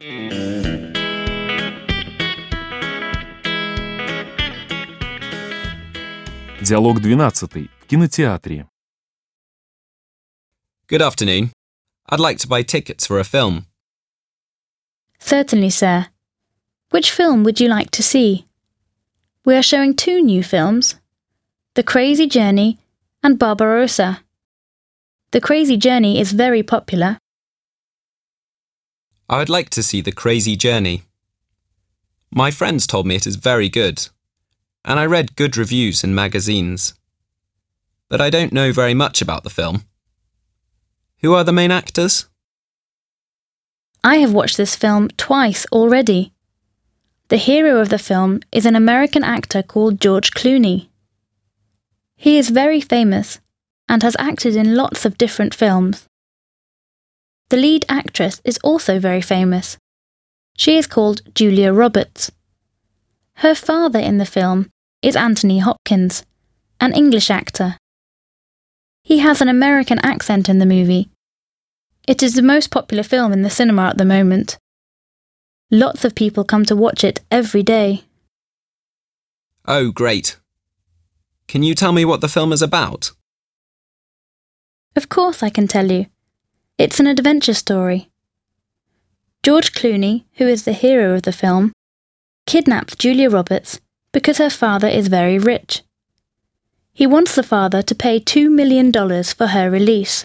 Диалог 12. В кинотеатре. Good afternoon. I'd like to buy tickets for a film. Certainly, sir. Which film would you like to see? We are showing 2 new films, The Crazy Journey and Barbarossa. The Crazy Journey is very popular. I would like to see The Crazy Journey. My friends told me it is very good, and I read good reviews in magazines. But I don't know very much about the film. Who are the main actors? I have watched this film twice already. The hero of the film is an American actor called George Clooney. He is very famous and has acted in lots of different films. The lead actress is also very famous. She is called Julia Roberts. Her father in the film is Anthony Hopkins, an English actor. He has an American accent in the movie. It is the most popular film in the cinema at the moment. Lots of people come to watch it every day. Oh, great. Can you tell me what the film is about? Of course I can tell you. It's an adventure story. George Clooney, who is the hero of the film, kidnaps Julia Roberts because her father is very rich. He wants the father to pay $2 million for her release.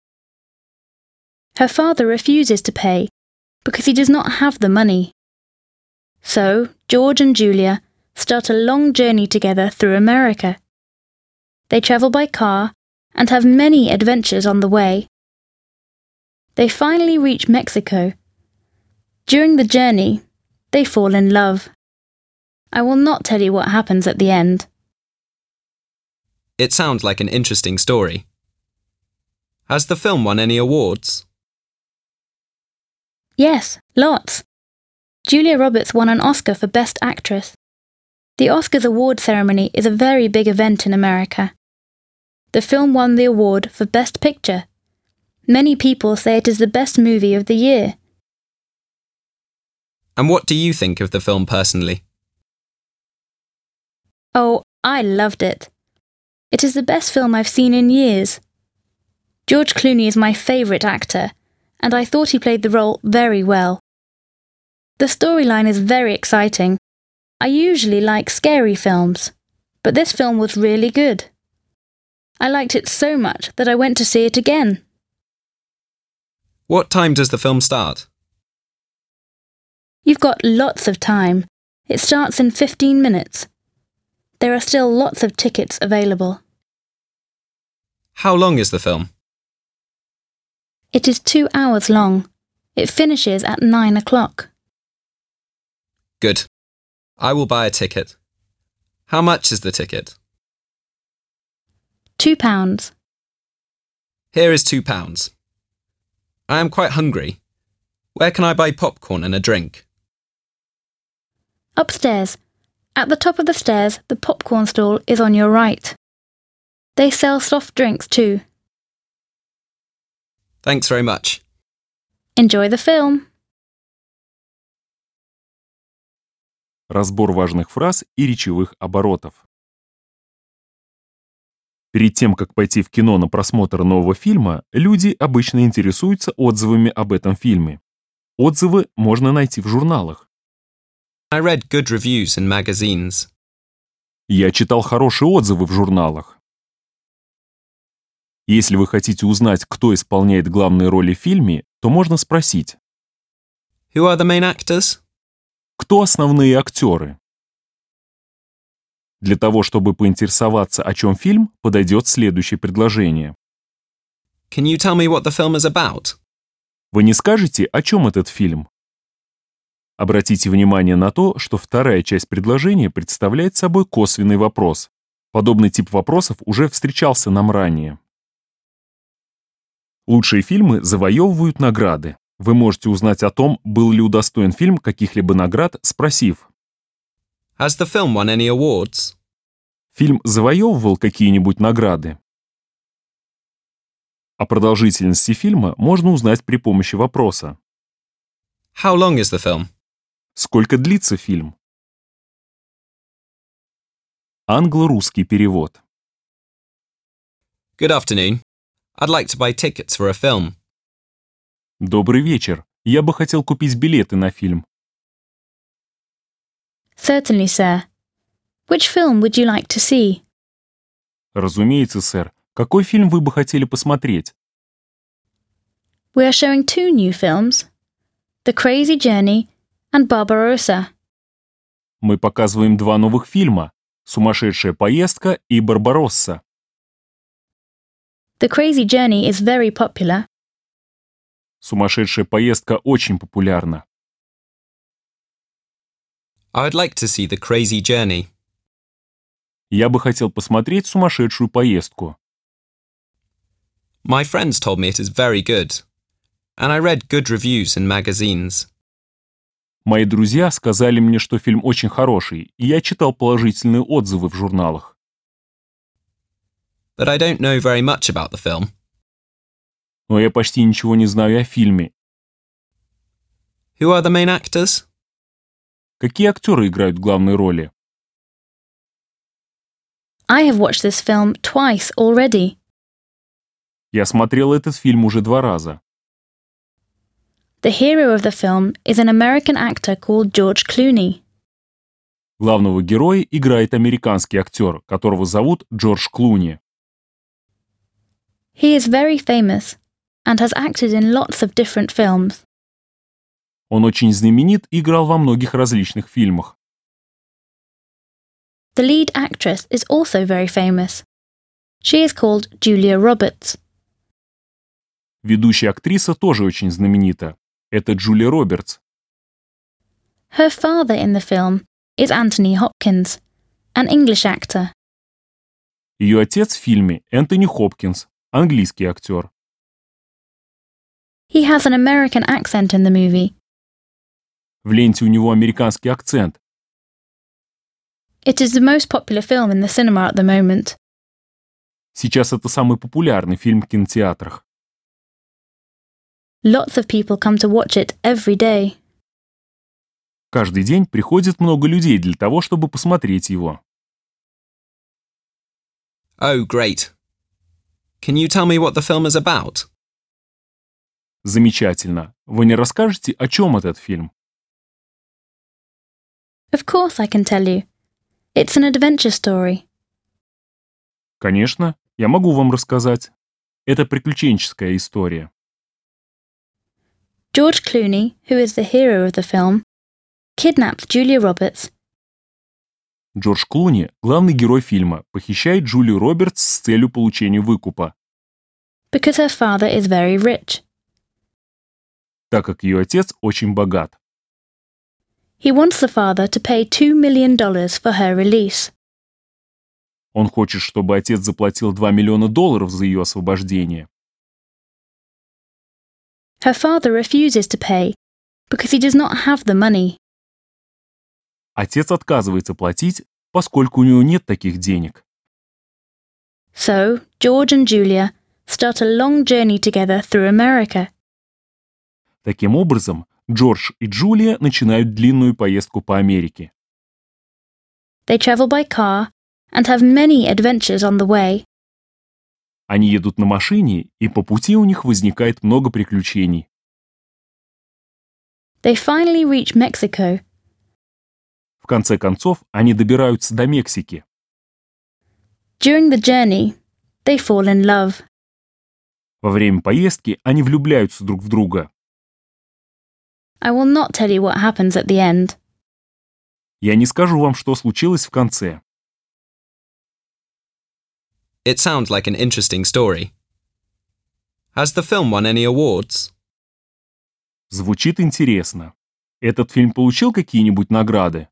Her father refuses to pay because he does not have the money. So, George and Julia start a long journey together through America. They travel by car and have many adventures on the way. They finally reach Mexico. During the journey, they fall in love. I will not tell you what happens at the end. It sounds like an interesting story. Has the film won any awards? Yes, lots. Julia Roberts won an Oscar for Best Actress. The Oscars award ceremony is a very big event in America. The film won the award for Best Picture. Many people say it is the best movie of the year. And what do you think of the film personally? Oh, I loved it. It is the best film I've seen in years. George Clooney is my favourite actor, and I thought he played the role very well. The storyline is very exciting. I usually like scary films, but this film was really good. I liked it so much that I went to see it again. What time does the film start? You've got lots of time. It starts in 15 minutes. There are still lots of tickets available. How long is the film? It is 2 hours long. It finishes at 9 o'clock. Good. I will buy a ticket. How much is the ticket? £2. Here is £2. I am quite hungry. Where can I buy popcorn and a drink? Upstairs. At the top of the stairs, the popcorn stall is on your right. They sell soft drinks too. Thanks very much. Enjoy the film. Разбор важных фраз и речевых оборотов. Перед тем, как пойти в кино на просмотр нового фильма, люди обычно интересуются отзывами об этом фильме. Отзывы можно найти в журналах. I read good reviews in magazines. Я читал хорошие отзывы в журналах. Если вы хотите узнать, кто исполняет главные роли в фильме, то можно спросить: Who are the main actors? кто основные актеры? Для того, чтобы поинтересоваться, о чем фильм, подойдет следующее предложение. Can you tell me what the film is about? Вы не скажете, о чем этот фильм? Обратите внимание на то, что вторая часть предложения представляет собой косвенный вопрос. Подобный тип вопросов уже встречался нам ранее. Лучшие фильмы завоевывают награды. Вы можете узнать о том, был ли удостоен фильм каких-либо наград, спросив: Has the film won any awards? фильм завоевывал какие-нибудь награды? О продолжительности фильма можно узнать при помощи вопроса: How long is the film? Сколько длится фильм? Англо-русский перевод. Good afternoon. I'd like to buy tickets for a film. Добрый вечер. Я бы хотел купить билеты на фильм. Certainly, sir. Which film would you like to see? Разумеется, сэр. Какой фильм вы бы хотели посмотреть? We are showing two new films, The Crazy Journey and Barbarossa. Мы показываем два новых фильма «Сумасшедшая поездка» и «Барбаросса». The Crazy Journey is very popular. «Сумасшедшая поездка» очень популярна. I would like to see The Crazy Journey. Я бы хотел посмотреть «Сумасшедшую поездку». My friends told me it is very good, and I read good reviews in magazines. Мои друзья сказали мне, что фильм очень хороший, и я читал положительные отзывы в журналах. But I don't know very much about the film. Но я почти ничего не знаю о фильме. Who are the main actors? Какие актеры играют главные роли? I have watched this film twice already. Я смотрел этот фильм уже 2 раза. The hero of the film is an American actor called George Clooney. Главного героя играет американский актер, которого зовут Джордж Клуни. He is very famous and has acted in lots of different films. Он очень знаменит и играл во многих различных фильмах. The lead actress is also very famous. She is called Julia Roberts. Ведущая актриса тоже очень знаменита. Это Джулия Робертс. Her father in the film is Anthony Hopkins, an English actor. Ее отец в фильме Энтони Хопкинс, английский актер. He has an American accent in the movie. В ленте у него американский акцент. It is the most popular film in the cinema at the moment. Сейчас это самый популярный фильм в кинотеатрах. Lots of people come to watch it every day. Каждый день приходит много людей для того, чтобы посмотреть его. Oh, great. Can you tell me what the film is about? Замечательно. Вы не расскажете, о чем этот фильм? Of course I can tell you. It's an adventure story. Конечно, я могу вам рассказать. Это приключенческая история. George Clooney, who is the hero of the film, kidnaps Julia Roberts. Джордж Клуни, главный герой фильма, похищает Джулию Робертс с целью получения выкупа, Because her father is very rich. так как ее отец очень богат. He wants the father to pay $2 million for her release. Он хочет, чтобы отец заплатил $2 миллиона за ее освобождение. Her father refuses to pay because he does not have the money. Отец отказывается платить, поскольку у него нет таких денег. So, George and Julia start a long journey together through America. Таким образом, Джордж и Джулия начинают длинную поездку по Америке. They travel by car and have many adventures on the way. Они едут на машине, и по пути у них возникает много приключений. They finally reach Mexico. В конце концов, они добираются до Мексики. During the journey, they fall in love. Во время поездки они влюбляются друг в друга. I will not tell you what happens at the end. Я не скажу вам, что случилось в конце. It sounds like an interesting story. Has the film won any awards? Звучит интересно. Этот фильм получил какие-нибудь награды?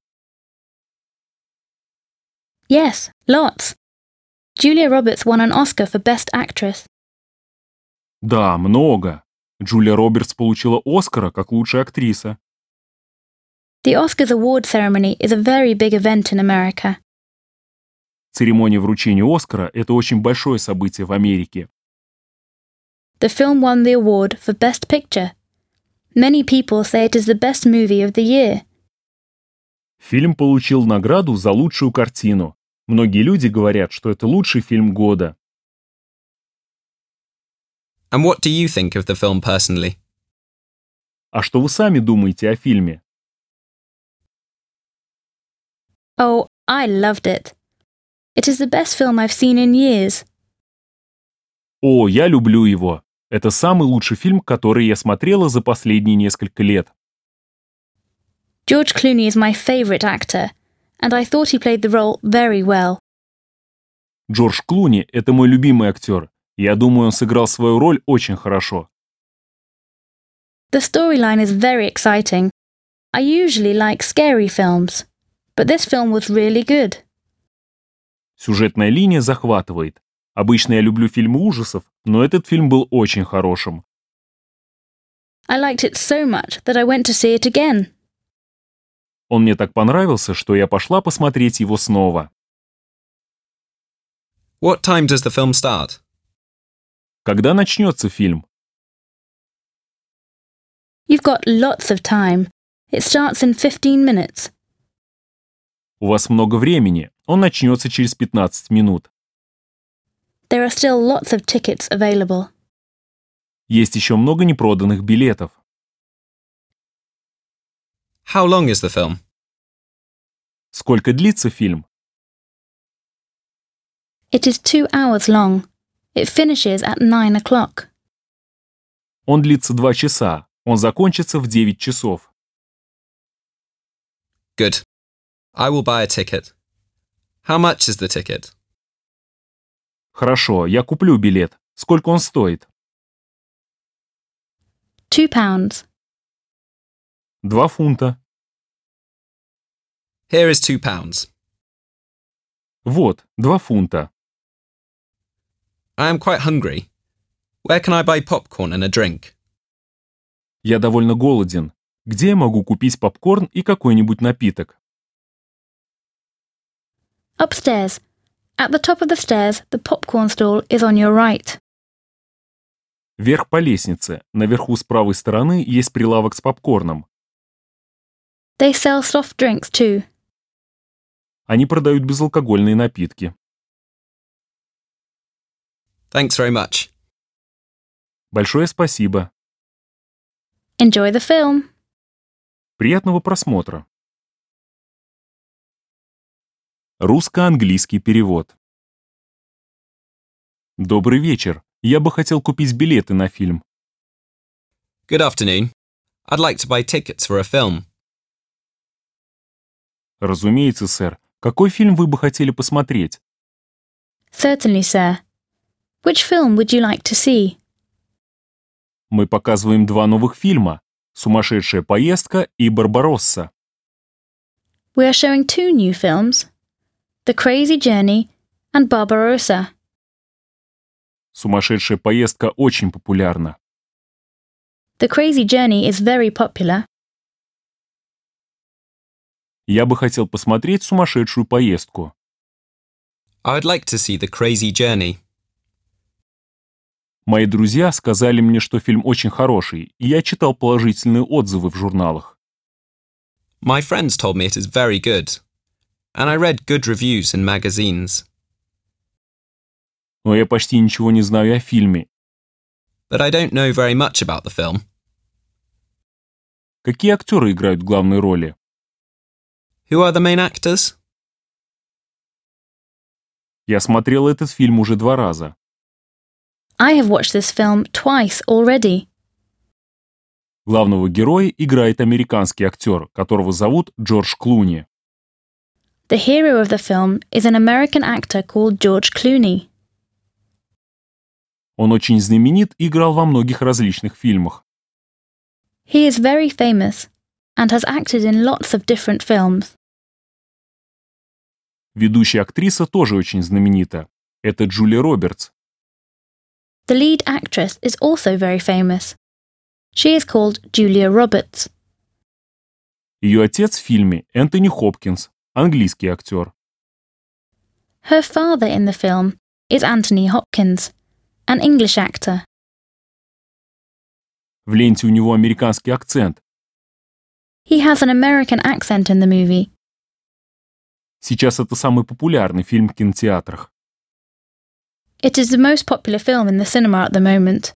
Yes, lots. Julia Roberts won an Oscar for Best Actress. Да, много. Джулия Робертс получила Оскара как лучшая актриса. The Oscars award ceremony is a very big event in America. Церемония вручения Оскара – это очень большое событие в Америке. The film won the award for Best Picture, Many people say it is the best movie of the year. Фильм получил награду за лучшую картину. Многие люди говорят, что это лучший фильм года. And what do you think of the film personally? А что вы сами думаете о фильме? Oh, I loved it. It is the best film I've seen in years. О, я люблю его. Это самый лучший фильм, который я смотрела за последние несколько лет. George Clooney is my favourite actor, and I thought he played the role very well. Джордж Клуни – это мой любимый актер. Я думаю, он сыграл свою роль очень хорошо. The storyline is very exciting. I usually like scary films, but this film was really good. Сюжетная линия захватывает. Обычно я люблю фильмы ужасов, но этот фильм был очень хорошим. I liked it so much that I went to see it again. Он мне так понравился, что я пошла посмотреть его снова. What time does the film start? Когда начнется фильм? You've got lots of time. It starts in 15 minutes. У вас много времени. Он начнется через 15 минут. There are still lots of tickets available. Есть еще много непроданных билетов. How long is the film? Сколько длится фильм? It is 2 hours long. It finishes at 9 o'clock. Он длится 2 часа. Он закончится в 9 часов. Good. I will buy a ticket. How much is the ticket? Хорошо, я куплю билет. Сколько он стоит? £2. 2 фунта. Here is £2. Вот, 2 фунта. I am quite hungry. Where can I buy popcorn and a drink? Я довольно голоден. Где я могу купить попкорн и какой-нибудь напиток? Upstairs. At the top of the stairs, the popcorn stall is on your right. Вверх по лестнице. Наверху с правой стороны есть прилавок с попкорном. They sell soft drinks too. Они продают безалкогольные напитки. Thanks very much. Большое спасибо. Enjoy the film. Приятного просмотра. Русско-английский перевод. Добрый вечер. Я бы хотел купить билеты на фильм. Good afternoon. I'd like to buy tickets for a film. Разумеется, сэр. Какой фильм вы бы хотели посмотреть? Certainly, sir. Which film would you like to see? Мы показываем 2 новых фильма «Сумасшедшая поездка» и «Барбаросса». We are showing 2 new films, The Crazy Journey and Barbarossa. «Сумасшедшая поездка» очень популярна. The Crazy Journey is very popular. Я бы хотел посмотреть «Сумасшедшую поездку». I would like to see The Crazy Journey. Мои друзья сказали мне, что фильм очень хороший, и я читал положительные отзывы в журналах. My friends told me it is very good. And I read good reviews in magazines. Но я почти ничего не знаю о фильме. But I don't know very much about the film. Какие актеры играют главные роли? Who are the main actors? Я смотрел этот фильм уже 2 раза. I have watched this film twice already. Главного героя играет американский актер, которого зовут Джордж Клуни. The hero of the film is an American actor called George Clooney. Он очень знаменит и играл во многих различных фильмах. He is very famous and has acted in lots of different films. Ведущая актриса тоже очень знаменита. Это Джулия Робертс. The lead actress is also very famous. She is called Julia Roberts. Ее отец в фильме Энтони Хопкинс, английский актер. Her father in the film is Anthony Hopkins, an English actor. В ленте у него американский акцент. He has an American accent in the movie. Сейчас это самый популярный фильм в кинотеатрах. It is the most popular film in the cinema at the moment.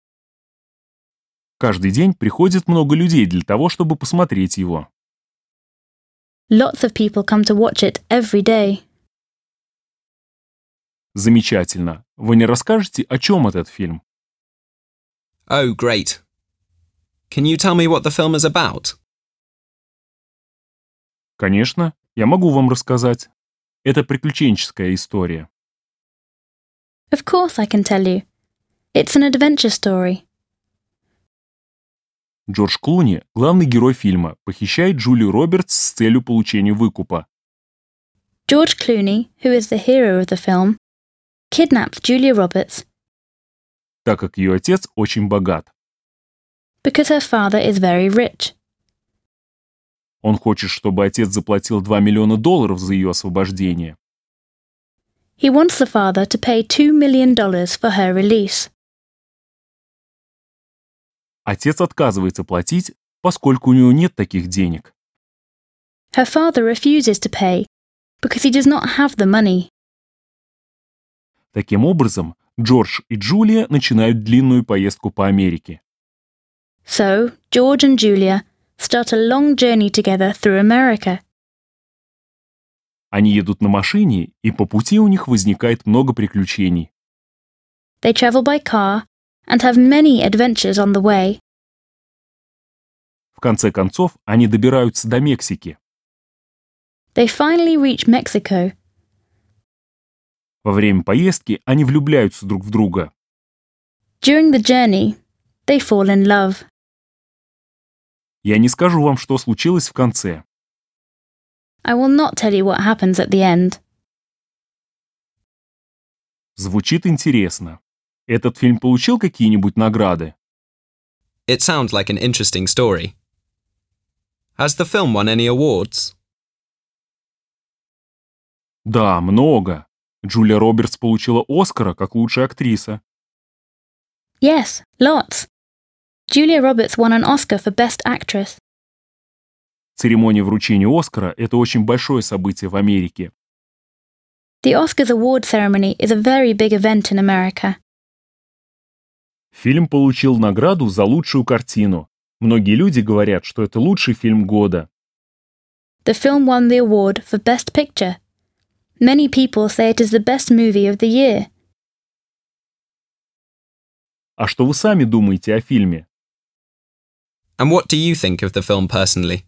Каждый день приходит много людей для того, чтобы посмотреть его. Lots of people come to watch it every day. Замечательно. Вы не расскажете, о чем этот фильм? Oh, great. Can you tell me what the film is about? Конечно, я могу вам рассказать. Это приключенческая история. Of course I can tell you. It's an adventure story. Джордж Клуни, главный герой фильма, похищает Джулию Робертс с целью получения выкупа. George Clooney, who is the hero of the film, kidnaps Julia Roberts Так как ее отец очень богат. because her father is very rich. Он хочет, чтобы отец заплатил $2 миллиона за ее освобождение. He wants the father to pay $2 million for her release. Отец отказывается платить, поскольку у него нет таких денег. Her father refuses to pay because he does not have the money. Таким образом, Джордж и Джулия начинают длинную поездку по Америке. So, George and Julia start a long journey together through America. Они едут на машине, и по пути у них возникает много приключений. They travel by car and have many adventures on the way. В конце концов, они добираются до Мексики. They finally reach Mexico. Во время поездки они влюбляются друг в друга. During the journey, they fall in love. Я не скажу вам, что случилось в конце. I will not tell you what happens at the end. Звучит интересно. Этот фильм получил какие-нибудь награды? It sounds like an interesting story. Has the film won any awards? Да, много. Джулия Робертс получила Оскара как лучшая актриса. Yes, lots. Julia Roberts won an Oscar for Best Actress. Церемония вручения Оскара – это очень большое событие в Америке. The Oscars award ceremony is a very big event in America. Фильм получил награду за лучшую картину. Многие люди говорят, что это лучший фильм года. The film won the award for Best Picture. Many people say it is the best movie of the year. А что вы сами думаете о фильме? And what do you think of the film personally?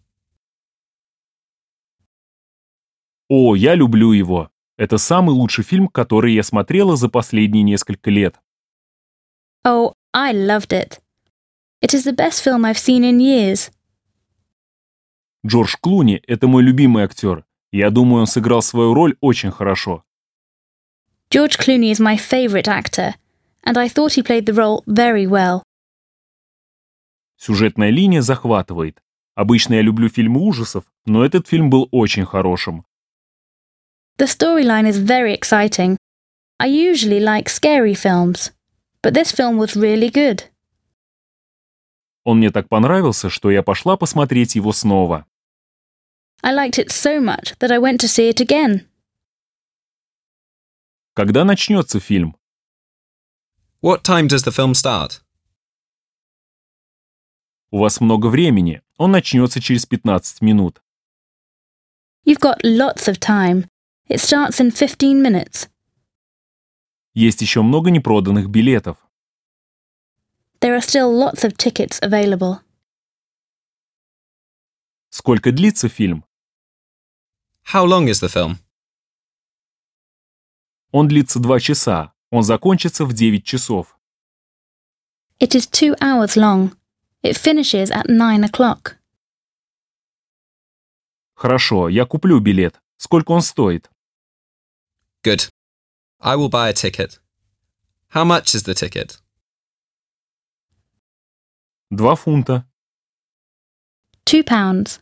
О, я люблю его. Это самый лучший фильм, который я смотрела за последние несколько лет. Oh, I loved it. It is the best film I've seen in years. Джордж Клуни – это мой любимый актер. Я думаю, он сыграл свою роль очень хорошо. George Clooney is my favourite actor, and I thought he played the role very well. Сюжетная линия захватывает. Обычно я люблю фильмы ужасов, но этот фильм был очень хорошим. The storyline is very exciting. I usually like scary films, but this film was really good. Он мне так понравился, что я пошла посмотреть его снова. I liked it so much that I went to see it again. Когда начнется фильм? What time does the film start? У вас много времени. Он начнется через 15 минут. You've got lots of time. It starts in 15 minutes. Есть еще много непроданных билетов. There are still lots of tickets available. Сколько длится фильм? How long is the film? Он длится 2 часа. Он закончится в 9 часов. It is 2 hours long. It finishes at 9 o'clock. Хорошо, я куплю билет. Сколько он стоит? Good. I will buy a ticket. How much is the ticket? 2 фунта. 2 pounds.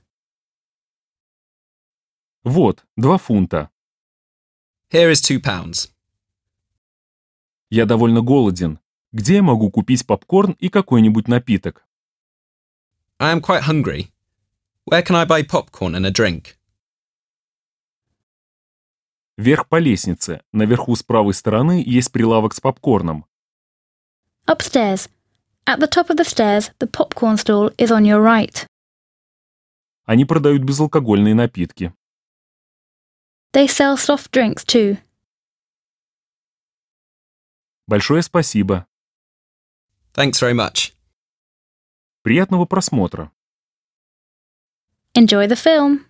Вот, 2 фунта. Here is £2. Я довольно голоден. Где я могу купить попкорн и какой-нибудь напиток? I am quite hungry. Where can I buy popcorn and a drink? Вверх по лестнице. Наверху с правой стороны есть прилавок с попкорном. Upstairs. At the top of the stairs, the popcorn stall is on your right. Они продают безалкогольные напитки. They sell soft drinks too. Большое спасибо. Thanks very much. Приятного просмотра. Enjoy the film.